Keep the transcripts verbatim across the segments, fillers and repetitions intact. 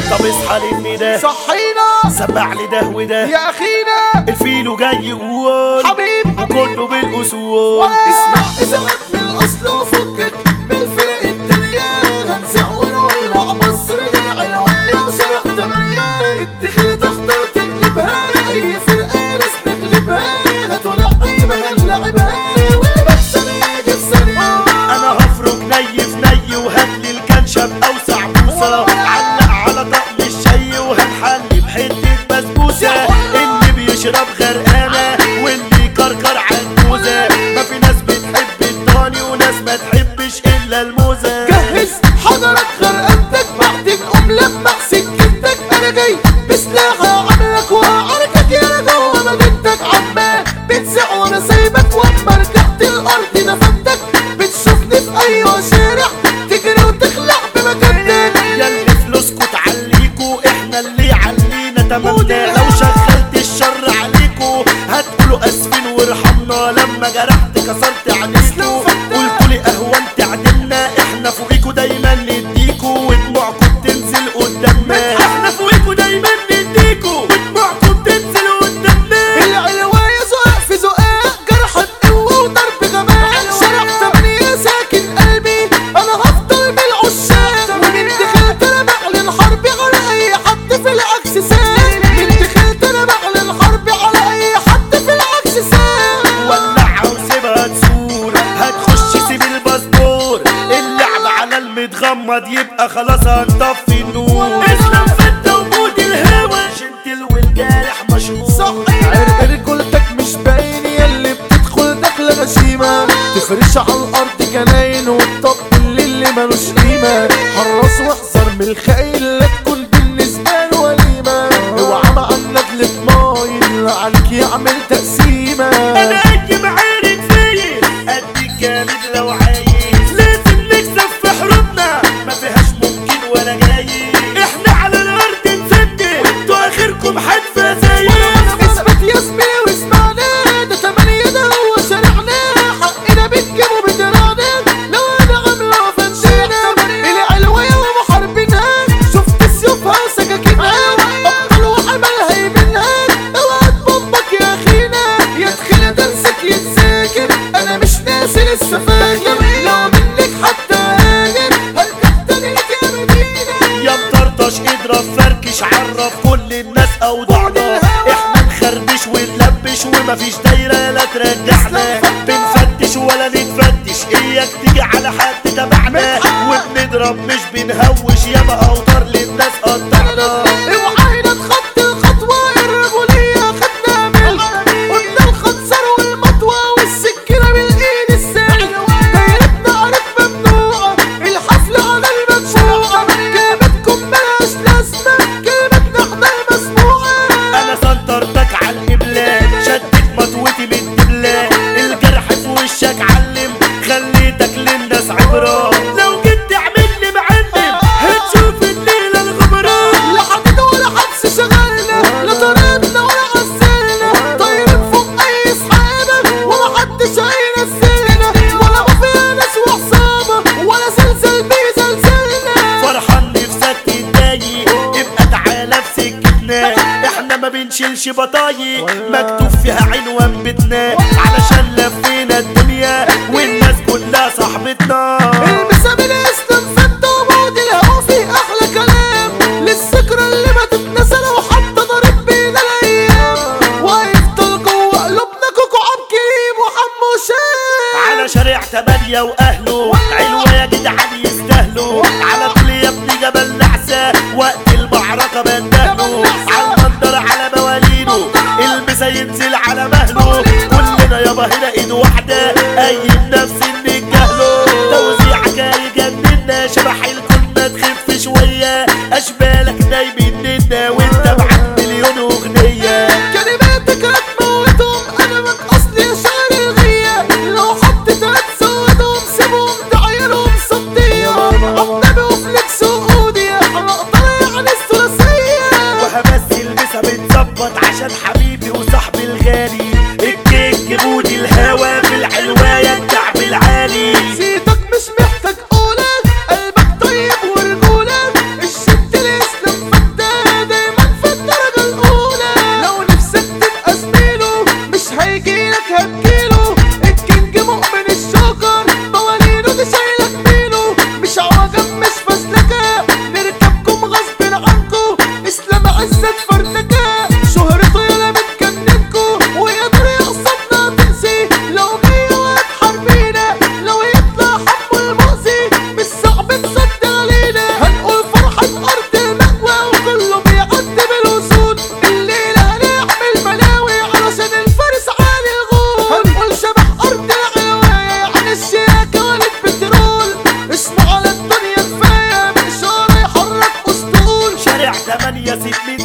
طب اصحى للني ده صحينا سمع لي ده وده يا اخينا الفيلو جاي يقول حبيب وكله بالاصول. اسمع اذاعات من الاصل وفكك بالفرق الدنيا هنزع ونولع مصر للعنوية وشرق تمانية الدخل تختار تقلبها اي فرقة ناس تغلبها هتولعيبها نلعبها والمكسب يجي في ثانية. انا هفرك ني في ني وهاتلي الكنشب اوسع بوسه علق على طقم الشي وهنحلي بحته بسبوسه اللي بيشرب غرقانه واللي يكركر عجوزه ما في ناس بتحب الضاني وناس ما تحبش الا الموزه. جهز حضرك غرقتك بعد نقوم لمع سكتك انا جاي بسلاح هعملك وهعركك يا جوه مدينتك عمال بتسع وانا سايبك واما رجعت الارض نفدتك بتشوفني في اي شارع تجري وتخلع بمكان تاني. ياللي فلوسكوا تعليكوا احنا اللي علينا تمامنا لو شغلت الشر عليكوا هتقولوا اسفين وارحمنا لما جرحت كسرت عينيكوا قلتولي اهونت عدلنا احنا فوقيكوا دايما نديكوا ودموعكوا بتنزل قدامنا احنا فوقيكوا دايما نديكوا ودموعكوا بتنزل قدامنا. العلواية زقاق في زقاق جرح بقوة وضرب غباء شارع تمانية ساكن قلبي انا هفضل من العشاق ومن دخلت انا بعلن حربي على اي حد في العكس ساق من دخلت انا بعلن حربي على اي حد في العكس ساق. ولعها وسيبها تسور هتخش سيب الباسبور اللعب على المتغمض يبقى خلاص هنطفي النور. اسلام فتة وجود الهوا جنتل والجارح مشهور صحيح عرق رجولتك مش باين ياللي بتدخل دخلة غشيمة تفرش على الارض جناين وتطبل اللي ملوش قيمة حراس واحذر من الخاين لا تكون بالنسبة له وليمة اوعى مع الندل مايل عليك يعمل تقسيمة. انا قد معارك فيا قد الجامد لو عايز لازم نكسب في حروبنا ما فيهاش ممكن ولا جاي احنا على الارض نسد وانتوا اخركم حدفة زي اثبت يا زميلي واسمعنا ده تمانية ده هو شارعنا حقنا بتجيبه بدراعنا لو انا عامله فنشينا العلوية ومحاربينها شفت سيوفها وسكاكينها ابطال وحمل هيبنها اوعى تبمك يا اخينا يدخل درسك يتذاكر انا مش ناسي لسه فاكر لو منك حتى هاجر هرجع تاني لك يا مدينة. يا مطرطش اضرب فركش عرف كل الناس اوضاعنا احنا نخربش ونلبش ومفيش دايرة لا ترجعنا بنفتش ولا نتفتش اياك تيجي على حد تبعنا وبنضرب مش بنهوش ياما اوتار للناس قطعنا. اوعى هنا تخطي الخطوة الرجولية خدنا من قلنا الخنصر والمطوة والسكينة بالايد الساعد دايرتنا عارف ممنوعة الحفلة على المدفوعة كلمتكم ملهاش لازمة كلمتنا احنا المسموعة. انا سنطرتك على القبلة شدت مطوتي من دبلة الجرح في وشك علم خليتك للناس عبرة لو جيت تعمل لي معلم هتشوف الليلة الغبرة. لا حديد ولا حبس شغلنا لا طردنا ولا عزلنا طايرين فوق اي سحابة ولا حدش هينزلنا ولا مافيا ناس وحسابة ولا زلزال بيزلزلنا. فرحان نفسك تتضايق ابقى تعالى في سكتنا احنا ما بنشيلش بطايق مكتوب فيها عنوان بيتنا علشان لفينا الدنيا والناس كلها صاحبتنا. المسا من اسلام فتة وموت الهوا فيه احلى كلام للذكرى اللي ما تتنسى لو حتى ضرب بينا الايام وهيفضل جوه قلوبنا كوكو عبد كريم وحمو شام على شارع تمانية واهله علوة يا جدعان يستاهلوا على طول يا ابني جبل نعسة وقت المعركة بندهله على المنظر على موالينه المسا ينزل على مهله كلنا يابا هنا ايد واحدة قيم نفسي نتجاهله توزيعك هيجننا شبح الكل ما تخف شوية اشبالك دايما وانت معاك مليون اغنية كلماتك هتموتهم انا من اصلي شعر الغية لو حطيت هتزودهم سيبهم تعيرهم صدية عطنبي وفليكس وقودية انا اقدر يعني الثلاثية وهمثل مسا بتظبط عشان حبيبي وصاحبي الغالي الكيك بودي الهوا في العلواية الكعب العالي سيتك مش محتاج قولك قلبك طيب ورجولك الشد الاسلام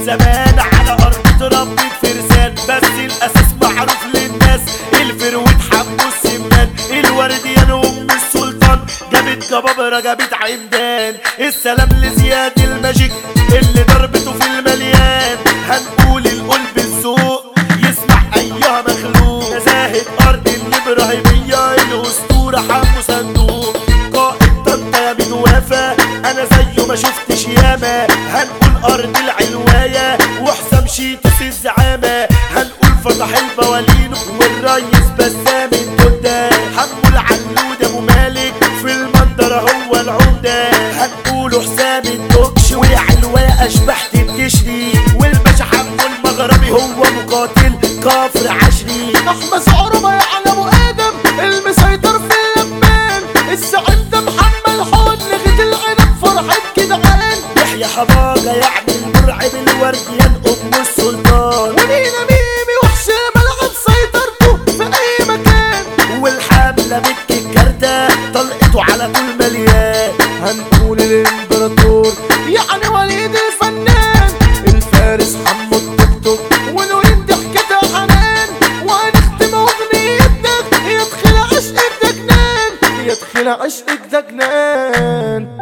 زمان على ارض تربت فرسان، بس الاساس معروف للناس، الفروت حمو السمان، الورديان ام السلطان، جابت جبابرة جابت عمدان، السلام لزياد الماجيك اللي ضربته في المليان، هنقول القلب الذوق يسمع ايها مخلوق، نزاهة ارض الابراهيمية الاسطورة حمو صندوق، قائد طنطا يا مين وافا انا زيه ما شفتش ياما، هنقول ارض العلواية وحسام شيتوس الزعامة، هنقول فتح البوالين والريس بسام الدودة، حمو العلود ابو مالك في المنظرة هو العمدة، هنقول حسام الدوكش والعلواية اشباح تشري، والباشا حمو المغربي هو مقاتل كفر عشري، احمد عربة يعلى ابو ادم المسيطر في اللبان، الزعيم ده محمد حود لغة العنب فرحة جدعان، يحيى حباجة يعني المرعب الورديان ام السلطان، ولينا ميمي وحش الملعب سيطرته في اي مكان، والحملة بك الكارتة طلقته على كل مليان، هنقول الامبراطور يعني وليد الفنان، الفارس حمو التوك توك ونورين ضحكتها حنان، وهنختم اغنيتنا يدخل عشقك ده جنان، يدخل عشقك ده جنان.